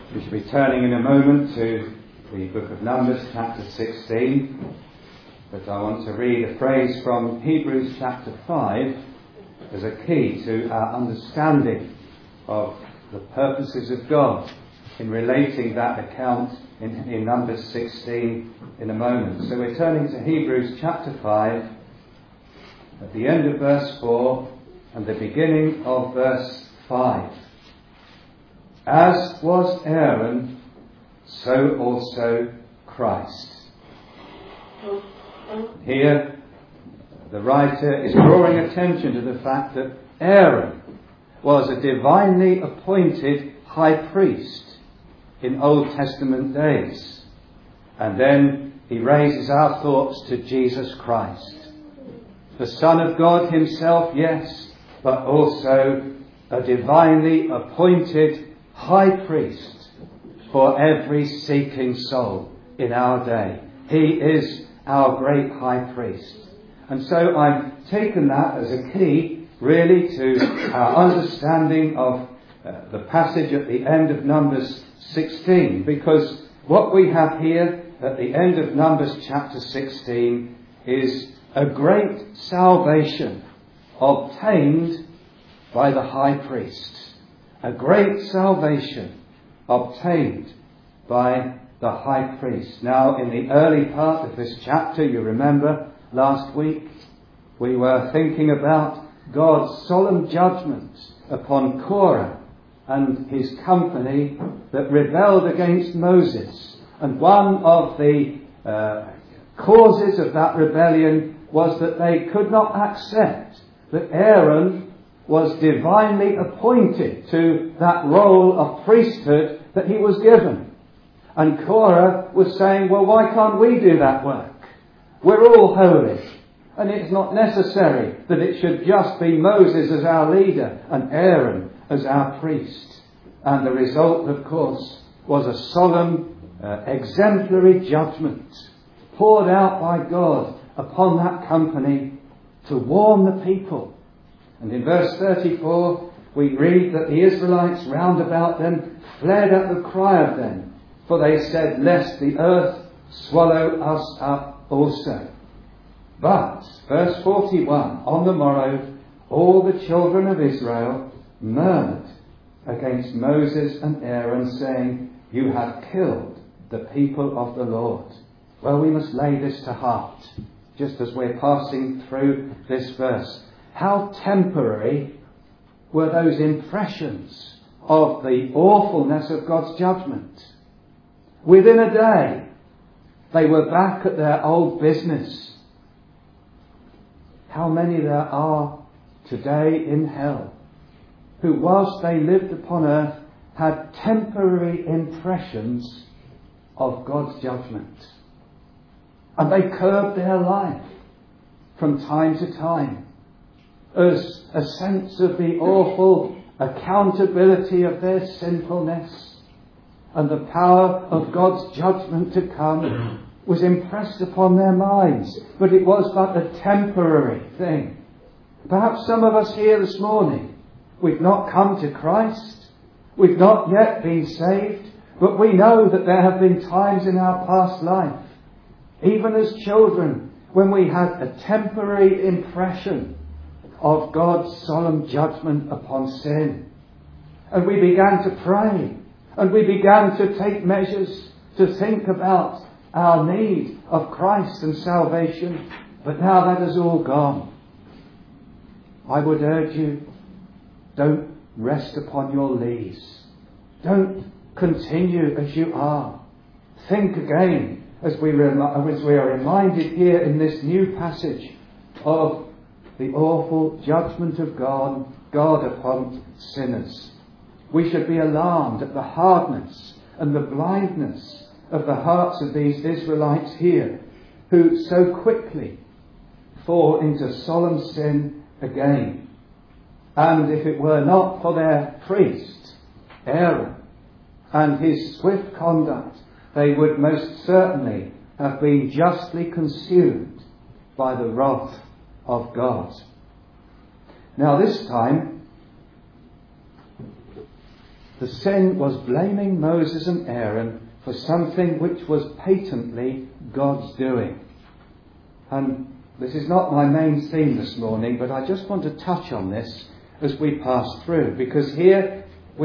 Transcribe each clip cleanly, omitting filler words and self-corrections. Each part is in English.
We shall be turning in a moment to the book of Numbers, chapter 16. But I want to read a phrase from Hebrews chapter 5 as a key to our understanding of the purposes of God in relating that account in Numbers 16 in a moment. So we're turning to Hebrews chapter 5 at the end of verse 4 and the beginning of verse 5. As was Aaron, so also Christ. Here, the writer is drawing attention to the fact that Aaron was a divinely appointed high priest in Old Testament days. And then he raises our thoughts to Jesus Christ, the Son of God himself, yes, but also a divinely appointed high priest for every seeking soul in our day. He is our great high priest. And so I've taken that as a key really to our understanding of the passage at the end of Numbers 16, because what we have here at the end of Numbers chapter 16 is a great salvation obtained by the high priest. A great salvation obtained by the high priest. Now, in the early part of this chapter, you remember last week, we were thinking about God's solemn judgment upon Korah and his company that rebelled against Moses. And one of the causes of that rebellion was that they could not accept that Aaron was divinely appointed to that role of priesthood that he was given. And Korah was saying, well, why can't we do that work? We're all holy. And it's not necessary that it should just be Moses as our leader and Aaron as our priest. And the result, of course, was a solemn, exemplary judgment poured out by God upon that company to warn the people. And in verse 34, we read that the Israelites round about them fled at the cry of them, for they said, lest the earth swallow us up also. But, verse 41, on the morrow, all the children of Israel murmured against Moses and Aaron, saying, you have killed the people of the Lord. Well, we must lay this to heart, just as we're passing through this verse. How temporary were those impressions of the awfulness of God's judgment? Within a day, they were back at their old business. How many there are today in hell who, whilst they lived upon earth, had temporary impressions of God's judgment. And they curbed their life from time to time as a sense of the awful accountability of their sinfulness and the power of God's judgment to come was impressed upon their minds. But it was but a temporary thing. Perhaps some of us here this morning, we've not come to Christ, we've not yet been saved, but we know that there have been times in our past life, even as children, when we had a temporary impression of God's solemn judgment upon sin. And we began to pray, and we began to take measures to think about our need of Christ and salvation. But now that has all gone. I would urge you, don't rest upon your lees. Don't continue as you are. Think again, as we are reminded here in this new passage of the awful judgment of God upon sinners. We should be alarmed at the hardness and the blindness of the hearts of these Israelites here, who so quickly fall into solemn sin again. And if it were not for their priest, Aaron, and his swift conduct, they would most certainly have been justly consumed by the wrath of God. Now this time, The sin was blaming Moses and Aaron for something which was patently God's doing. And this is not my main theme this morning, but I just want to touch on this as we pass through, because here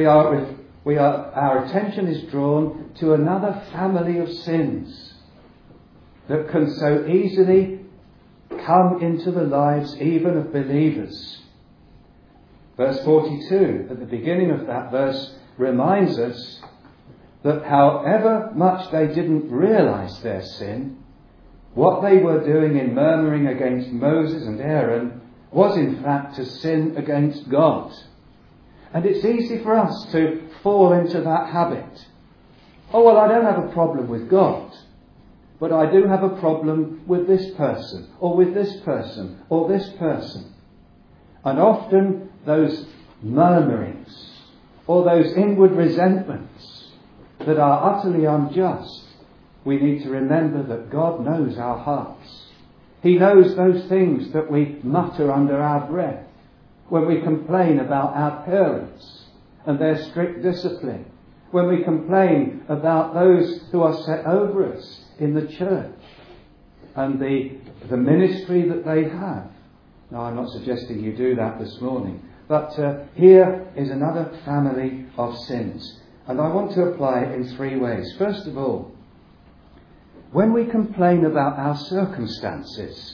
our attention is drawn to another family of sins that can so easily come into the lives even of believers. Verse 42, at the beginning of that verse, reminds us that however much they didn't realise their sin, what they were doing in murmuring against Moses and Aaron was in fact to sin against God. And it's easy for us to fall into that habit. Oh, well, I don't have a problem with God, but I do have a problem with this person, or with this person, or this person. And often those murmurings, or those inward resentments that are utterly unjust, we need to remember that God knows our hearts. He knows those things that we mutter under our breath when we complain about our parents and their strict discipline, when we complain about those who are set over us in the church and the ministry that they have. Now, I'm not suggesting you do that this morning, but here is another family of sins. And I want to apply it in three ways. First of all, when we complain about our circumstances,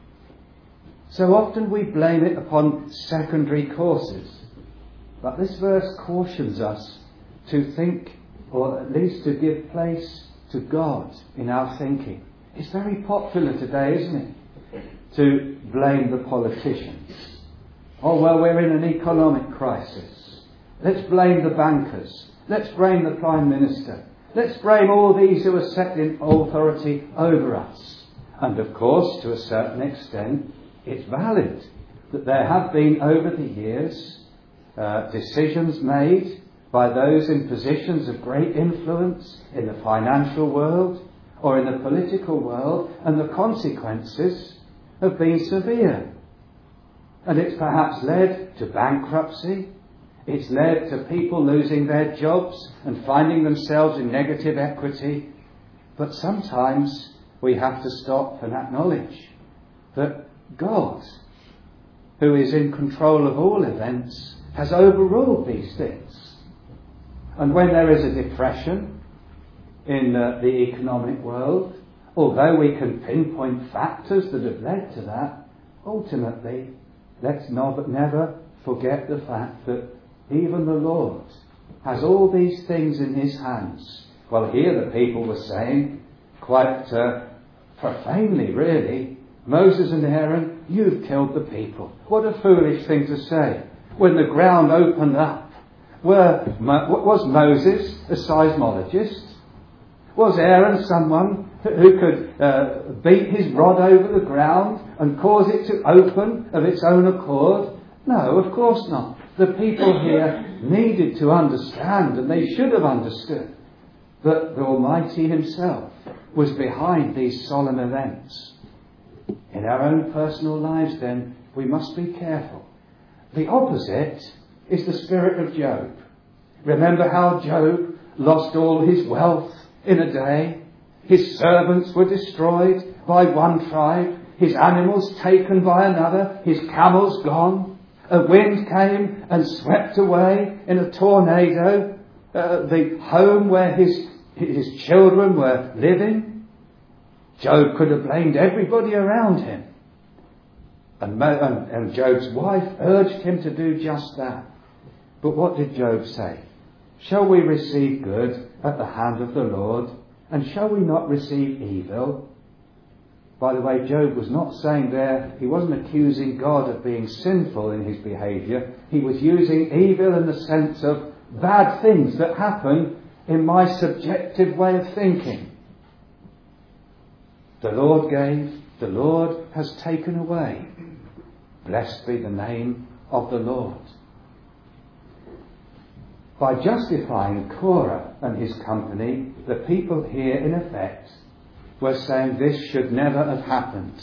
so often we blame it upon secondary causes. But this verse cautions us to think, or at least to give place to God in our thinking. It's very popular today, isn't it, to blame the politicians. Oh, well, we're in an economic crisis. Let's blame the bankers. Let's blame the Prime Minister. Let's blame all these who are set in authority over us. And of course, to a certain extent, it's valid that there have been over the years decisions made by those in positions of great influence in the financial world or in the political world, and the consequences have been severe. And it's perhaps led to bankruptcy. It's led to people losing their jobs and finding themselves in negative equity. But sometimes we have to stop and acknowledge that God, who is in control of all events, has overruled these things. And when there is a depression in the economic world, although we can pinpoint factors that have led to that, ultimately, let's never forget the fact that even the Lord has all these things in his hands. Well, here the people were saying, quite profanely really, Moses and Aaron, you've killed the people. What a foolish thing to say. When the ground opened up, was Moses a seismologist? Was Aaron someone who could beat his rod over the ground and cause it to open of its own accord? No, of course not. The people here needed to understand, and they should have understood, that the Almighty himself was behind these solemn events. In our own personal lives, then, we must be careful. The opposite is the spirit of Job. Remember how Job lost all his wealth in a day. His servants were destroyed by one tribe. His animals taken by another. His camels gone. A wind came and swept away in a tornado the home where his children were living. Job could have blamed everybody around him. And Job's wife urged him to do just that. But what did Job say? Shall we receive good at the hand of the Lord? And shall we not receive evil? By the way, Job was not saying there, he wasn't accusing God of being sinful in his behaviour. He was using evil in the sense of bad things that happen in my subjective way of thinking. The Lord gave, the Lord has taken away. Blessed be the name of the Lord. By justifying Korah and his company, the people here, in effect, were saying this should never have happened.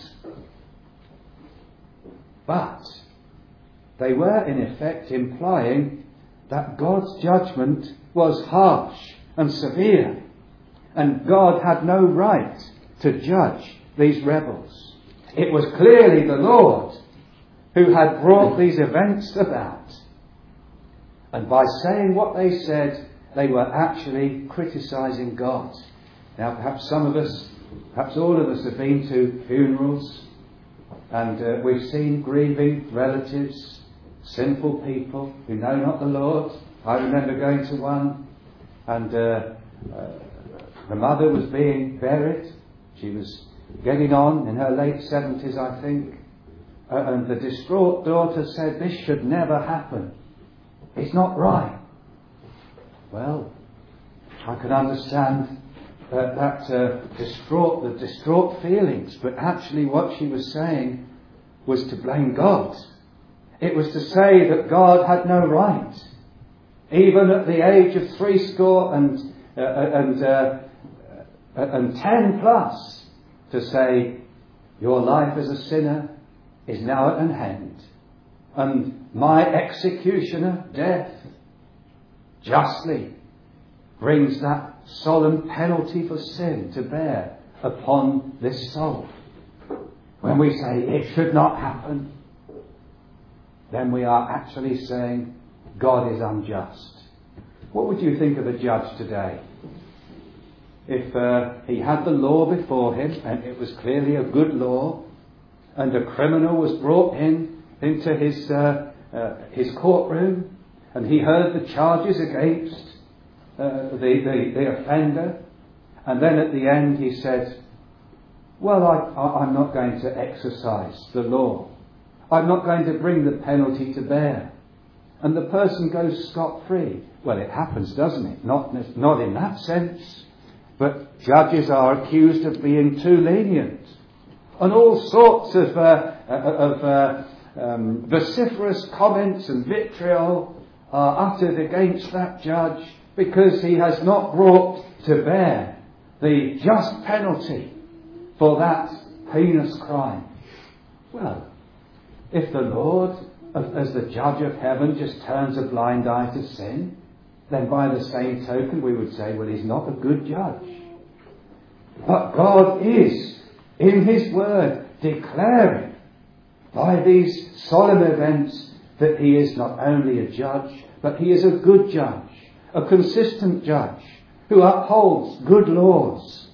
But they were, in effect, implying that God's judgment was harsh and severe, and God had no right to judge these rebels. It was clearly the Lord who had brought these events about. And by saying what they said, they were actually criticising God. Now, perhaps some of us, perhaps all of us have been to funerals, and we've seen grieving relatives, sinful people who know not the Lord. I remember going to one, and the mother was being buried. She was getting on in her late 70s, I think. And the distraught daughter said, "This should never happen. It's not right." Well, I can understand the distraught feelings, but actually what she was saying was to blame God. It was to say that God had no right, even at the age of 80 and 10 plus, to say, "Your life as a sinner is now at an end, and my executioner, death, justly brings that solemn penalty for sin to bear upon this soul." When we say it should not happen, then we are actually saying God is unjust. What would you think of a judge today? If he had the law before him, and it was clearly a good law, and a criminal was brought into his courtroom, and he heard the charges against the offender, and then at the end he said, "Well, I'm not going to exercise the law. I'm not going to bring the penalty to bear." And the person goes scot-free. Well, it happens, doesn't it? Not in that sense. But judges are accused of being too lenient. And all sorts of vociferous comments and vitriol are uttered against that judge because he has not brought to bear the just penalty for that heinous crime. Well, if the Lord, as the judge of heaven, just turns a blind eye to sin, then by the same token we would say, well, he's not a good judge. But God is, in his word, declaring by these solemn events that he is not only a judge, but he is a good judge, a consistent judge, who upholds good laws.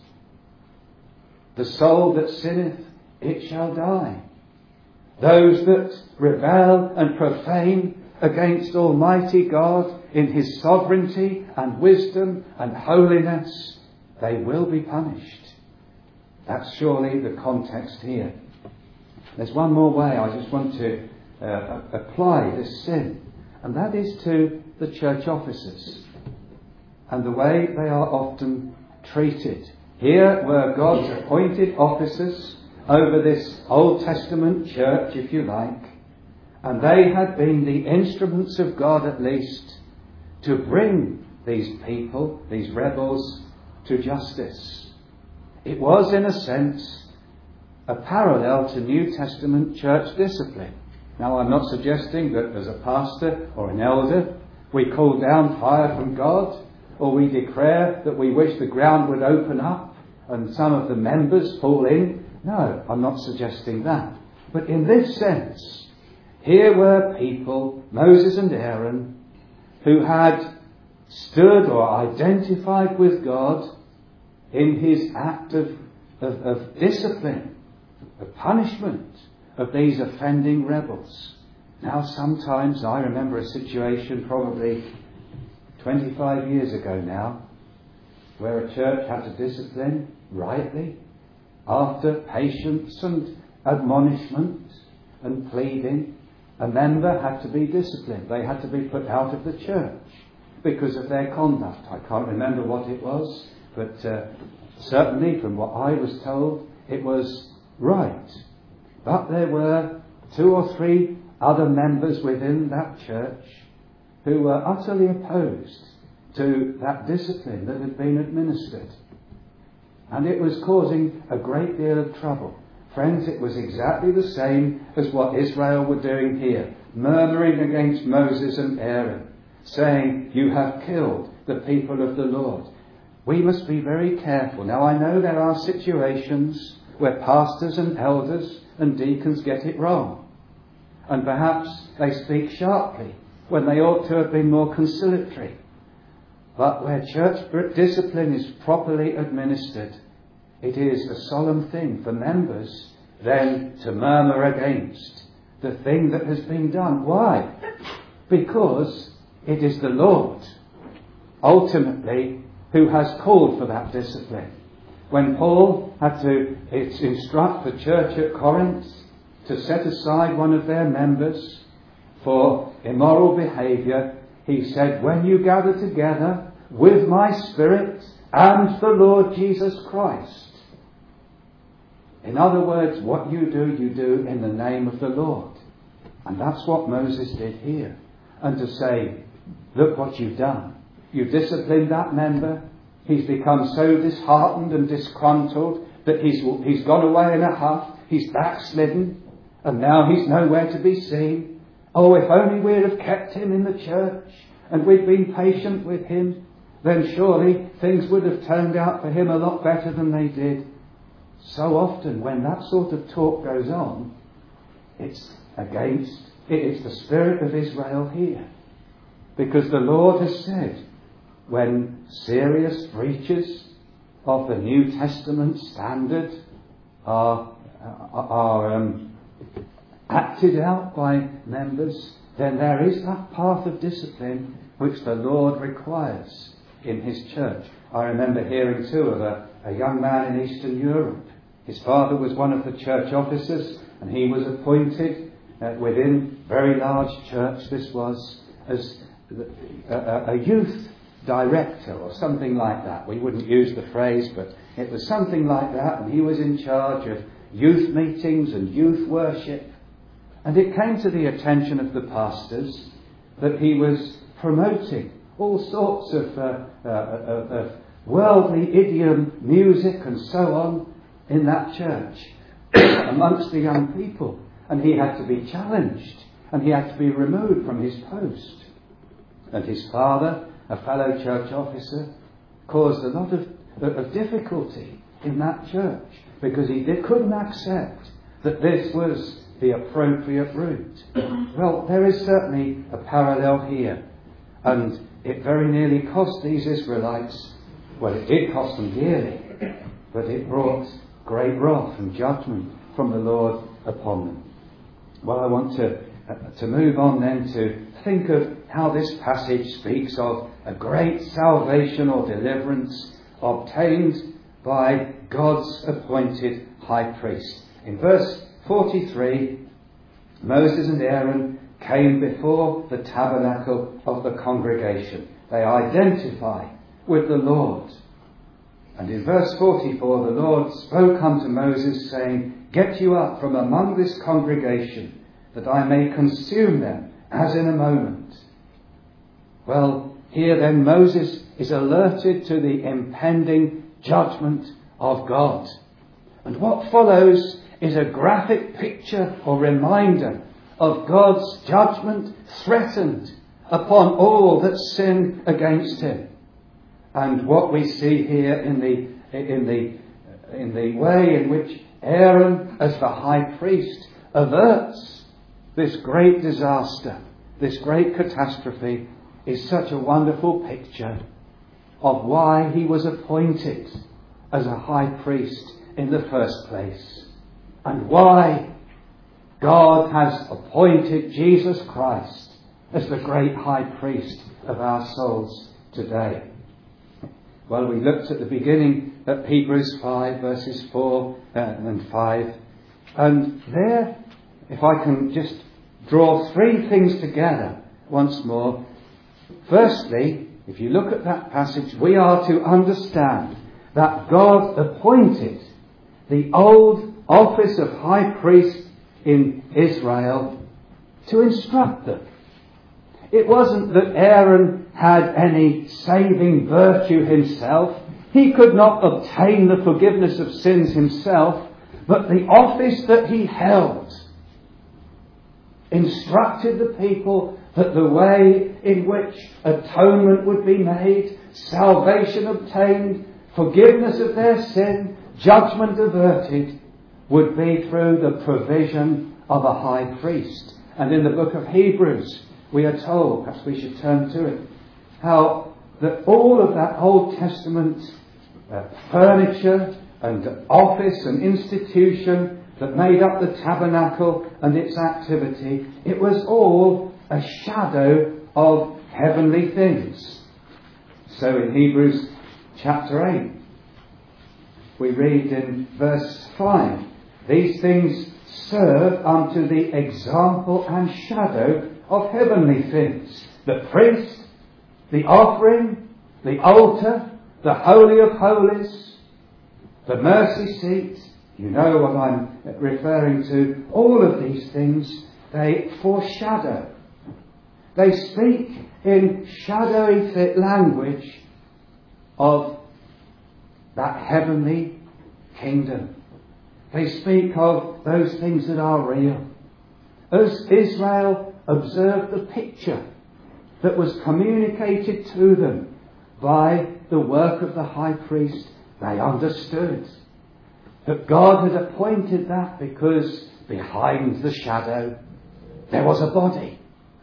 The soul that sinneth, it shall die. Those that rebel and profane against Almighty God in his sovereignty and wisdom and holiness, they will be punished. That's surely the context here. There's one more way I just want to apply this sin, and that is to the church officers and the way they are often treated. Here were God's appointed officers over this Old Testament church, if you like, and they had been the instruments of God, at least, to bring these people, these rebels, to justice. It was, in a sense, a parallel to New Testament church discipline. Now, I'm not suggesting that as a pastor or an elder we call down fire from God, or we declare that we wish the ground would open up and some of the members fall in. No, I'm not suggesting that. But in this sense, here were people, Moses and Aaron, who had stood or identified with God in his act of discipline, of punishment of these offending rebels. Now, sometimes I remember a situation probably 25 years ago now, where a church had to discipline rightly, after patience and admonishment and pleading. A member had to be disciplined. They had to be put out of the church because of their conduct. I can't remember what it was, but certainly from what I was told, it was right. But there were 2 or 3 other members within that church who were utterly opposed to that discipline that had been administered. And it was causing a great deal of trouble. Friends, it was exactly the same as what Israel were doing here, murmuring against Moses and Aaron, saying, "You have killed the people of the Lord." We must be very careful. Now, I know there are situations where pastors and elders and deacons get it wrong. And perhaps they speak sharply when they ought to have been more conciliatory. But where church discipline is properly administered, it is a solemn thing for members then to murmur against the thing that has been done. Why? Because it is the Lord, ultimately, who has called for that discipline. When Paul had to instruct the church at Corinth to set aside one of their members for immoral behaviour, he said, "When you gather together with my Spirit and the Lord Jesus Christ." In other words, what you do in the name of the Lord. And that's what Moses did here. And to say, look what you've done. You've disciplined that member. He's become so disheartened and disgruntled that he's gone away in a huff. He's backslidden. And now he's nowhere to be seen. Oh, if only we'd have kept him in the church and we'd been patient with him, then surely things would have turned out for him a lot better than they did. So often when that sort of talk goes on, it's the spirit of Israel here. Because the Lord has said, when serious breaches of the New Testament standard are acted out by members, then there is that path of discipline which the Lord requires in his church. I remember hearing too of a young man in Eastern Europe. His father was one of the church officers, and he was appointed within a very large church, this was, as a youth director or something like that. We wouldn't use the phrase, but it was something like that, and he was in charge of youth meetings and youth worship. And it came to the attention of the pastors that he was promoting all sorts of worldly idiom, music and so on in that church amongst the young people. And he had to be challenged and he had to be removed from his post. And his father, a fellow church officer, caused a lot of difficulty in that church because he couldn't accept that this was the appropriate route. Well, there is certainly a parallel here, and it very nearly cost these Israelites, well, it did cost them dearly, but it brought great wrath and judgment from the Lord upon them. Well, I want to move on then to think of how this passage speaks of a great salvation or deliverance obtained by God's appointed high priest. In verse 43, Moses and Aaron came before the tabernacle of the congregation. They identify with the Lord. And in verse 44, the Lord spoke unto Moses, saying, "Get you up from among this congregation, that I may consume them as in a moment." Well, here then Moses is alerted to the impending judgment of God. And what follows is a graphic picture or reminder of God's judgment threatened upon all that sin against him. And what we see here in the way in which Aaron, as the high priest, averts this great disaster, this great catastrophe, is such a wonderful picture of why he was appointed as a high priest in the first place, and why God has appointed Jesus Christ as the great high priest of our souls today. Well, we looked at the beginning at Hebrews 5, verses 4 and 5. And there, if I can just draw three things together once more. Firstly, if you look at that passage, we are to understand that God appointed the old office of high priest in Israel to instruct them. It wasn't that Aaron had any saving virtue himself. He could not obtain the forgiveness of sins himself, but the office that he held instructed the people that the way in which atonement would be made, salvation obtained, forgiveness of their sin, judgment averted, would be through the provision of a high priest. And in the book of Hebrews, we are told, perhaps we should turn to it, how that all of that Old Testament furniture and office and institution that made up the tabernacle and its activity, it was all a shadow of heavenly things. So in Hebrews chapter 8, we read in verse 5, these things serve unto the example and shadow of heavenly things. The priest, the offering, the altar, the Holy of Holies, the mercy seat, you know what I'm referring to. All of these things, they foreshadow. They speak in shadowy language of that heavenly kingdom. They speak of those things that are real. As Israel observed the picture that was communicated to them by the work of the high priest, they understood that God had appointed that because behind the shadow there was a body.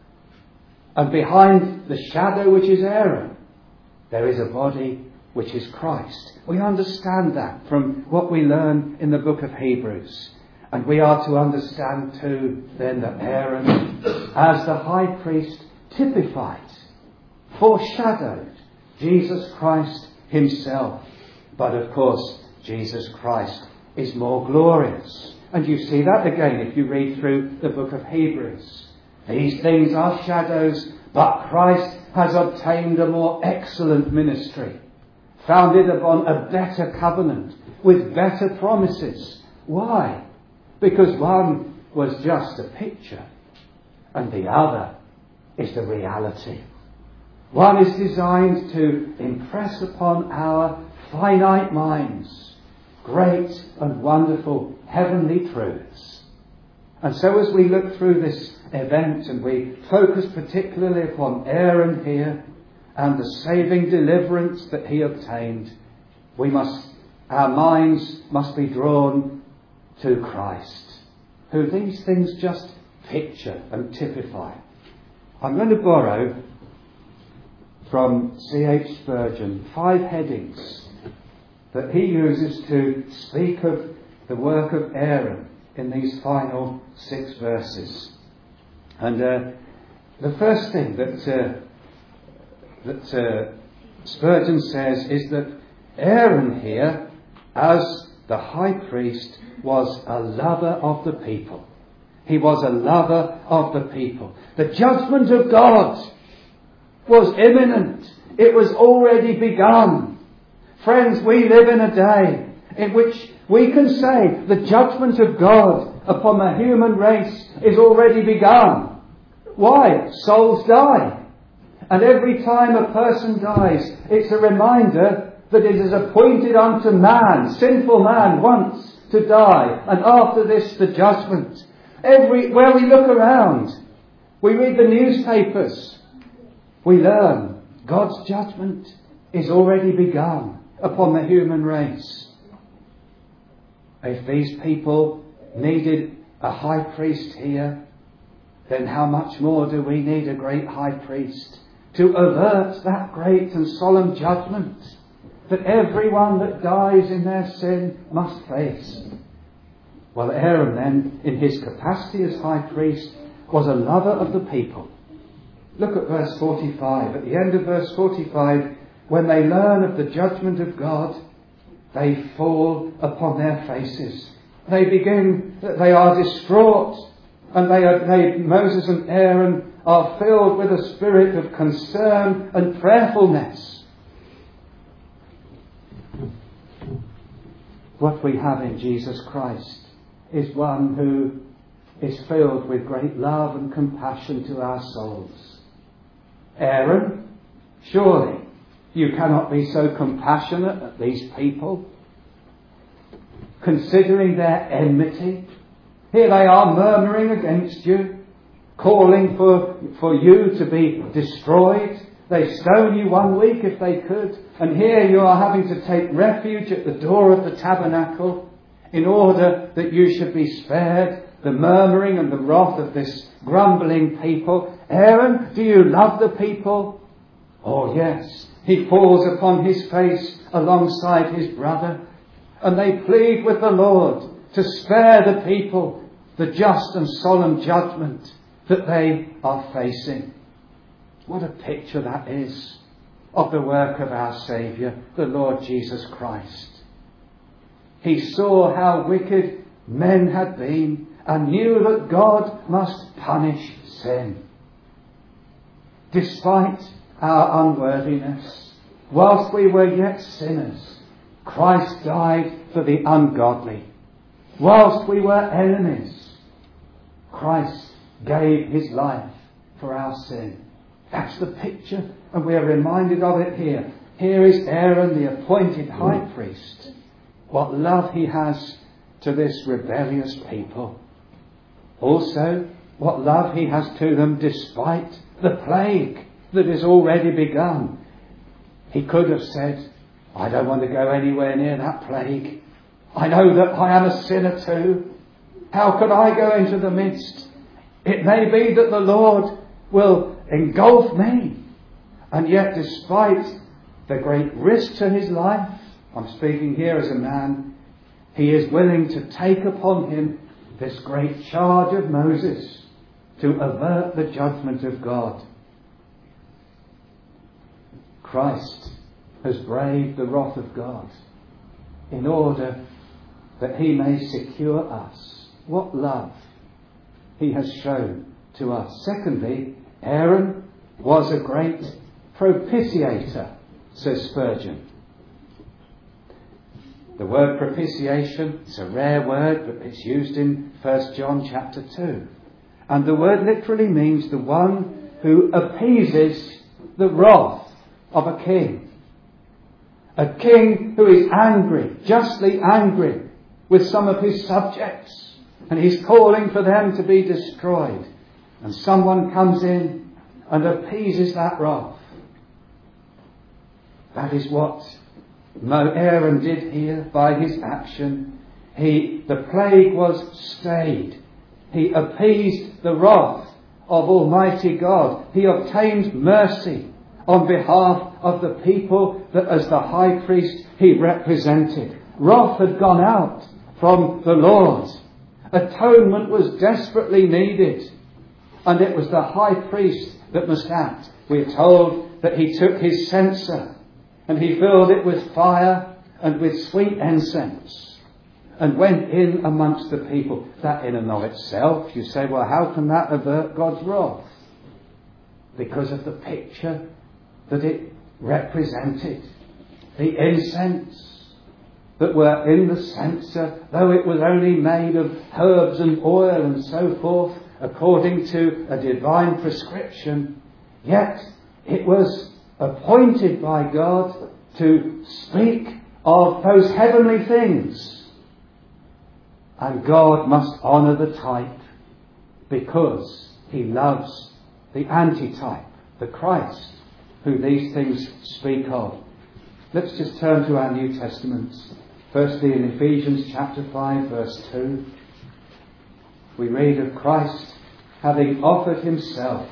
And behind the shadow, which is Aaron, there is a body which is Christ. We understand that from what we learn in the book of Hebrews. And we are to understand too then that Aaron, as the high priest, typified, foreshadowed Jesus Christ himself. But of course, Jesus Christ is more glorious. And you see that again if you read through the book of Hebrews. These things are shadows, but Christ has obtained a more excellent ministry, founded upon a better covenant, with better promises. Why? Because one was just a picture, and the other is the reality. One is designed to impress upon our finite minds great and wonderful heavenly truths. And so as we look through this event and we focus particularly upon Aaron here and the saving deliverance that he obtained, our minds must be drawn to Christ, who these things just picture and typify. I'm going to borrow from C.H. Spurgeon 5 headings that he uses to speak of the work of Aaron in these final 6 verses. And the first thing that Spurgeon says is that Aaron here, as the high priest, was a lover of the people. He was a lover of the people. The judgment of God was imminent. It was already begun. Friends, we live in a day in which we can say the judgment of God upon the human race is already begun. Why? Souls die. And every time a person dies, it's a reminder that it is appointed unto man, sinful man, once to die. And after this, the judgment. Where we look around, we read the newspapers, we learn God's judgment is already begun upon the human race. If these people needed a high priest here, then how much more do we need a great high priest to avert that great and solemn judgment that everyone that dies in their sin must face? Well, Aaron then, in his capacity as high priest, was a lover of the people. Look at verse 45. At the end of verse 45, when they learn of the judgment of God, they fall upon their faces. They are distraught, and Moses and Aaron are filled with a spirit of concern and prayerfulness. What we have in Jesus Christ is one who is filled with great love and compassion to our souls. Aaron, surely you cannot be so compassionate at these people, considering their enmity. Here they are murmuring against you, calling for you to be destroyed. They stone you 1 week if they could. And here you are having to take refuge at the door of the tabernacle in order that you should be spared the murmuring and the wrath of this grumbling people. Aaron, do you love the people? Oh yes. He falls upon his face alongside his brother, and they plead with the Lord to spare the people the just and solemn judgment that they are facing. What a picture that is of the work of our Saviour, the Lord Jesus Christ. He saw how wicked men had been and knew that God must punish sin. Despite our unworthiness, whilst we were yet sinners, Christ died for the ungodly. Whilst we were enemies, Christ gave his life for our sin. That's the picture, and we are reminded of it here. Here is Aaron, the appointed high priest. What love he has to this rebellious people. Also, what love he has to them despite the plague that has already begun. He could have said, I don't want to go anywhere near that plague. I know that I am a sinner too. How could I go into the midst? It may be that the Lord will engulf me. And yet, despite the great risk to his life, I'm speaking here as a man, he is willing to take upon him this great charge of Moses to avert the judgment of God. Christ has braved the wrath of God in order that he may secure us. What love he has shown to us. Secondly, Aaron was a great propitiator, says Spurgeon. The word propitiation is a rare word, but it's used in 1 John chapter 2. And the word literally means the one who appeases the wrath of a king. A king who is angry, justly angry, with some of his subjects. And he's calling for them to be destroyed. And someone comes in and appeases that wrath. That is what Aaron did here by his action. The plague was stayed. He appeased the wrath of Almighty God. He obtained mercy on behalf of the people that as the high priest he represented. Wrath had gone out from the Lord. Atonement was desperately needed. And it was the high priest that must act. We are told that he took his censer and he filled it with fire and with sweet incense and went in amongst the people. That in and of itself, you say, well, how can that avert God's wrath? Because of the picture that it represented. The incense that were in the censer, though it was only made of herbs and oil and so forth, according to a divine prescription, yet it was appointed by God to speak of those heavenly things. And God must honour the type because he loves the antitype, the Christ, who these things speak of. Let's just turn to our New Testaments. Firstly, in Ephesians chapter 5, verse 2, we read of Christ having offered himself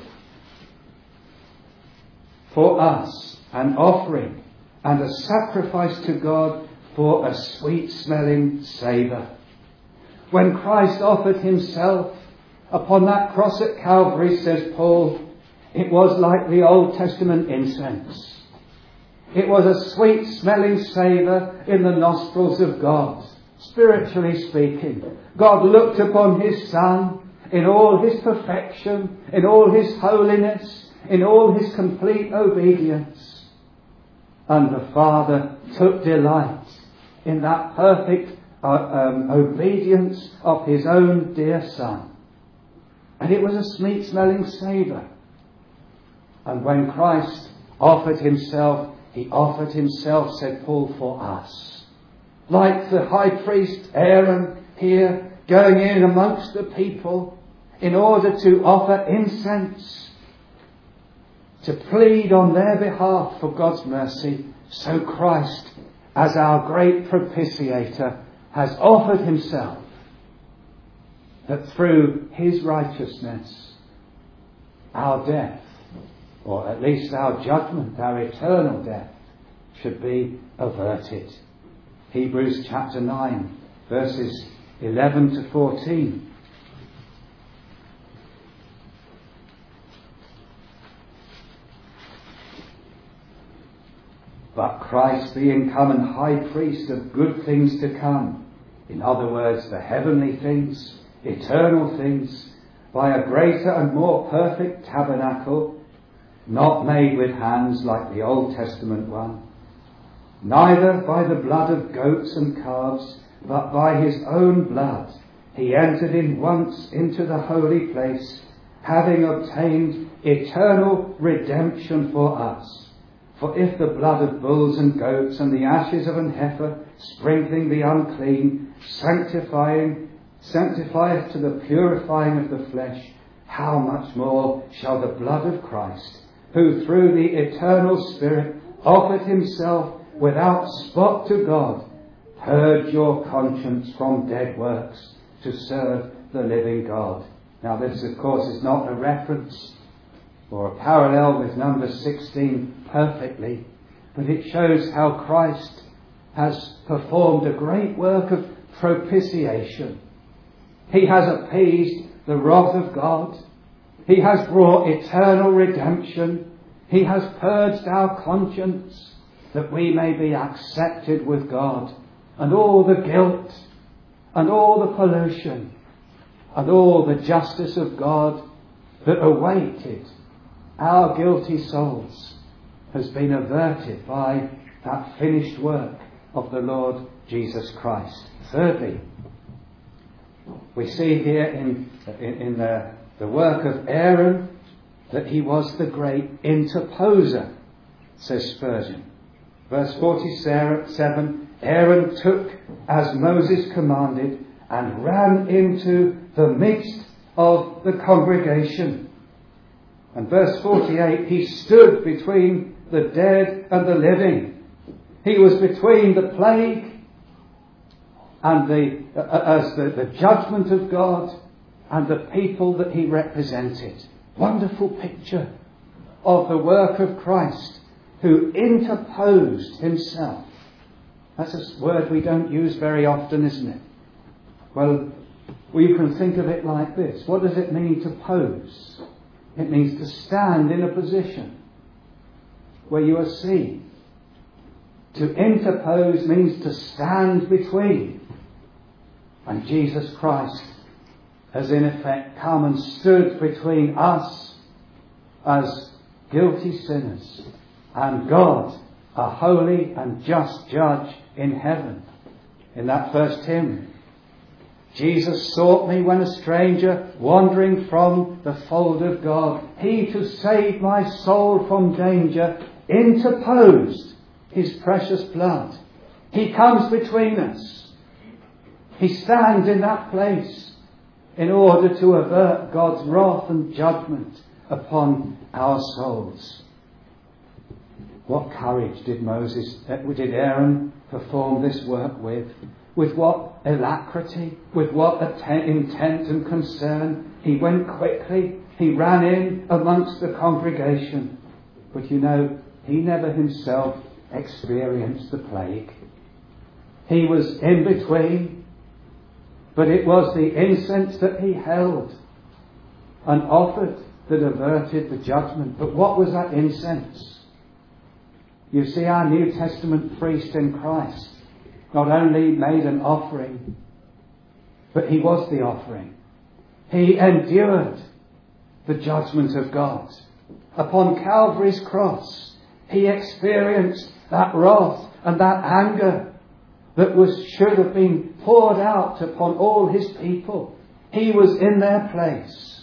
for us, an offering and a sacrifice to God for a sweet-smelling savour. When Christ offered himself upon that cross at Calvary, says Paul, it was like the Old Testament incense. It was a sweet-smelling savour in the nostrils of God. Spiritually speaking, God looked upon his Son in all his perfection, in all his holiness, in all his complete obedience. And the Father took delight in that perfect obedience of his own dear Son. And it was a sweet-smelling savour. And when Christ offered himself, he offered himself, said Paul, for us. Like the high priest Aaron here, going in amongst the people, in order to offer incense, to plead on their behalf for God's mercy. So Christ, as our great propitiator, has offered himself, that through his righteousness, our death, or at least our judgment, our eternal death, should be averted. Hebrews chapter 9, verses 11 to 14. But Christ, being come and high priest of good things to come, in other words, the heavenly things, eternal things, by a greater and more perfect tabernacle, not made with hands like the Old Testament one, neither by the blood of goats and calves, but by his own blood, he entered in once into the holy place, having obtained eternal redemption for us. For if the blood of bulls and goats and the ashes of an heifer, sprinkling the unclean, sanctifieth to the purifying of the flesh, how much more shall the blood of Christ, who through the eternal Spirit offered himself without spot to God, purge your conscience from dead works to serve the living God. Now this, of course, is not a reference or a parallel with number 16 perfectly, but it shows how Christ has performed a great work of propitiation. He has appeased the wrath of God. He has brought eternal redemption. He has purged our conscience that we may be accepted with God, and all the guilt and all the pollution and all the justice of God that awaited our guilty souls has been averted by that finished work of the Lord Jesus Christ. Thirdly, we see here in the work of Aaron that he was the great interposer, says Spurgeon. Verse 47, Aaron took as Moses commanded and ran into the midst of the congregation. And verse 48, he stood between the dead and the living. He was between the plague and the judgment of God and the people that he represented. Wonderful picture of the work of Christ, who interposed himself. That's a word we don't use very often, isn't it? Well, we can think of it like this. What does it mean to pose? It means to stand in a position where you are seen. To interpose means to stand between. And Jesus Christ has in effect come and stood between us as guilty sinners and God, a holy and just judge in heaven. In that first hymn, Jesus sought me when a stranger, wandering from the fold of God. He, to save my soul from danger, interposed his precious blood. He comes between us. He stands in that place in order to avert God's wrath and judgment upon our souls. What courage did Aaron perform this work with? With what alacrity, with what intent and concern. He went quickly, he ran in amongst the congregation. But you know, he never himself experienced the plague. He was in between, but it was the incense that he held and offered that averted the judgment. But what was that incense? You see, our New Testament priest in Christ not only made an offering, but he was the offering. He endured the judgment of God. Upon Calvary's cross, he experienced that wrath and that anger that should have been poured out upon all his people. He was in their place.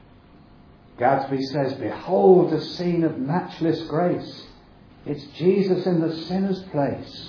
Gadsby says, behold a scene of matchless grace. It's Jesus in the sinner's place.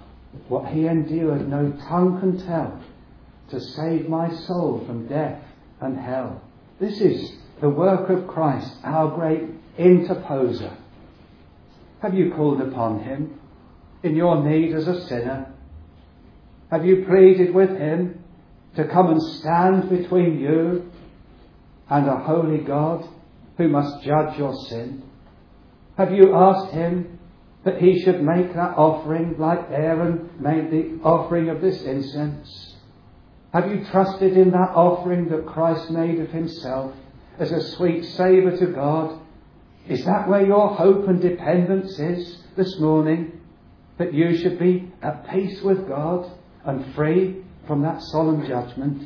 What he endured no tongue can tell to save my soul from death and hell. This is the work of Christ, our great interposer. Have you called upon him in your need as a sinner? Have you pleaded with him to come and stand between you and a holy God who must judge your sin? Have you asked him that he should make that offering like Aaron made the offering of this incense? Have you trusted in that offering that Christ made of himself as a sweet savour to God? Is that where your hope and dependence is this morning? That you should be at peace with God and free from that solemn judgment?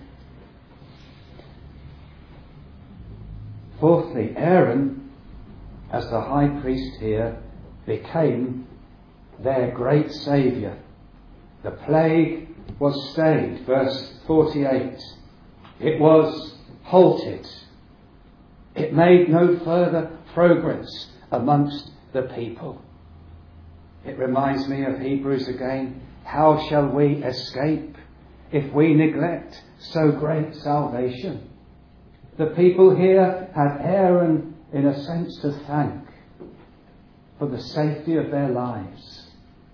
Fourthly, Aaron, as the high priest here, became their great saviour. The plague was stayed, verse 48. It was halted. It made no further progress amongst the people. It reminds me of Hebrews again. How shall we escape if we neglect so great salvation? The people here had Aaron, in a sense, to thank for the safety of their lives.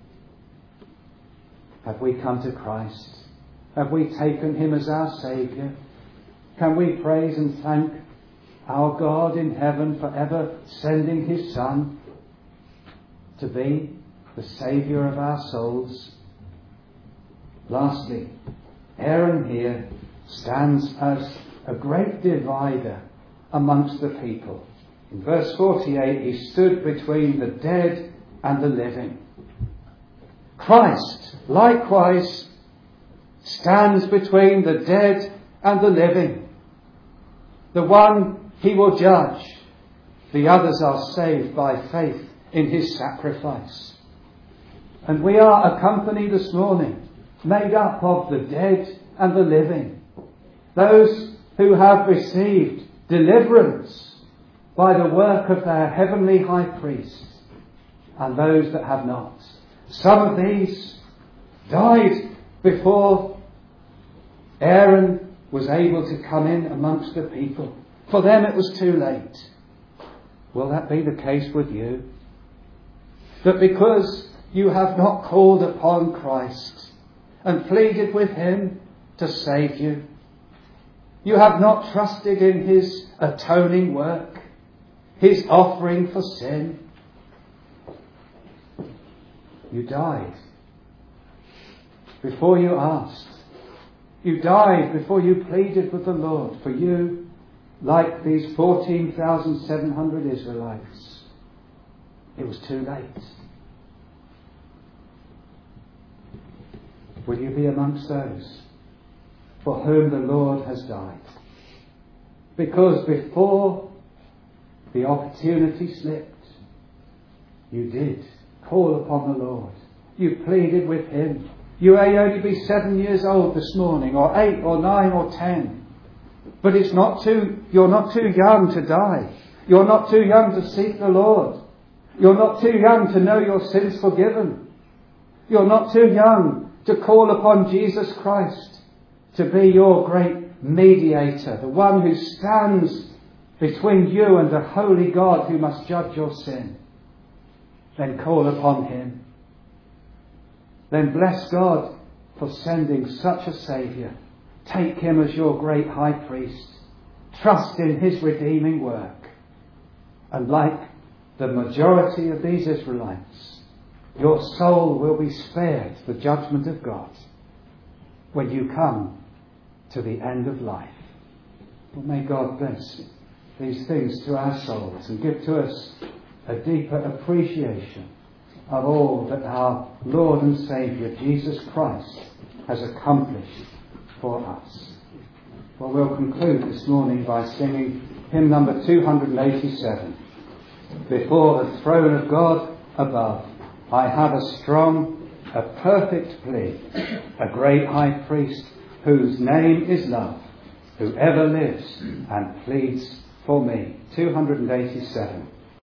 Have we come to Christ? Have we taken him as our Saviour? Can we praise and thank our God in heaven for ever sending his Son to be the Saviour of our souls? Lastly, Aaron here stands as a great divider amongst the people. In verse 48, he stood between the dead and the living. Christ, likewise, stands between the dead and the living. The one he will judge. The others are saved by faith in his sacrifice. And we are a company this morning made up of the dead and the living. Those who have received deliverance by the work of their heavenly high priest, and those that have not. Some of these died before Aaron was able to come in amongst the people. For them it was too late. Will that be the case with you? That because you have not called upon Christ and pleaded with him to save you, you have not trusted in his atoning work, his offering for sin, you died before you asked. You died before you pleaded with the Lord for you, like these 14,700 Israelites. It was too late. Will you be amongst those for whom the Lord has died? Because before the opportunity slipped, you did call upon the Lord. You pleaded with him. You may only be 7 years old this morning, or 8 or 9 or 10. But you're not too young to die. You're not too young to seek the Lord. You're not too young to know your sins forgiven. You're not too young to call upon Jesus Christ to be your great mediator, the one who stands between you and the holy God who must judge your sin. Then call upon him. Then bless God for sending such a Saviour. Take him as your great high priest. Trust in his redeeming work. And like the majority of these Israelites, your soul will be spared the judgment of God when you come to the end of life. Well, may God bless these things to our souls and give to us a deeper appreciation of all that our Lord and Saviour Jesus Christ has accomplished for us. Well, we'll conclude this morning by singing hymn number 287. Before the throne of God above, I have a strong, a perfect plea, a great high priest whose name is love, who ever lives and pleads for me. 287.